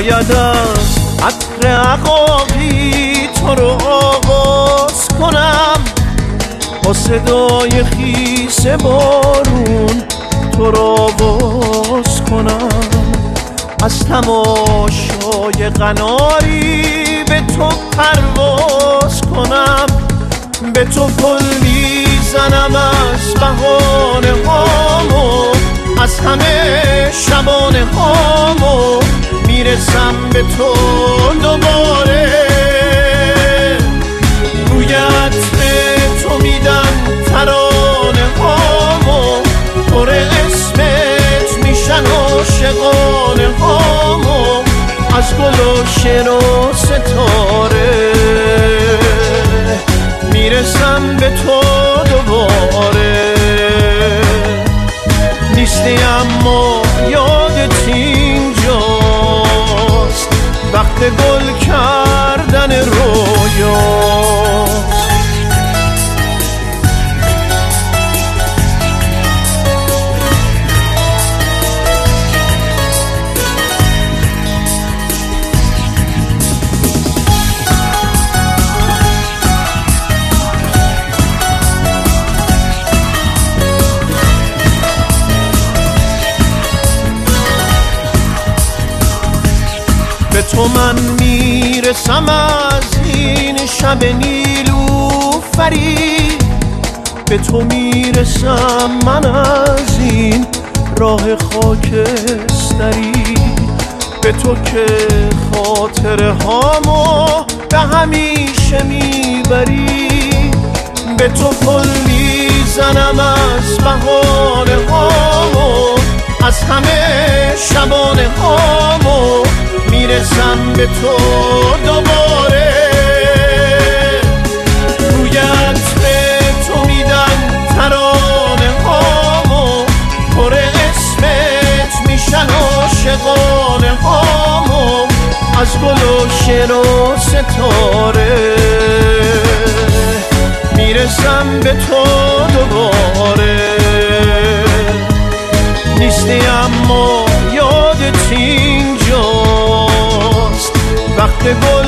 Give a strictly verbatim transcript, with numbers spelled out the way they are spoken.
شاید از عطر عقاقی تو رو آغاز کنم، با صدای خیس بارون تو رو آواز کنم، از تماشای قناری به تو پرواز کنم، به تو پل میزنم از بهانه هامو، از همه شبانه هامو میرسم به تو دوباره. روی عطر تو میدم ترانه هامو، پر اسمت میشن عاشقانه هامو، از گل و شعر و ستاره میرسم به تو دوباره. نیستی اما یادت اینجاست، وقت گل کردن رویاست. به تو من میرسم از این شب نیلوفری، به تو میرسم من از این راه خاکستری، به تو که خاطره هامو به همیشه میبری، به تو پل میزنم از بهانه هامو، از همه شبانه هامو میرسم به تو دوباره. روی عطر تو میدن ترانه هامو، پر اسمت میشن عاشقانه هامو، از گل و شعر و ستاره میرسم به تو دوباره. نیستی اما یادت اینجاست، وقت گل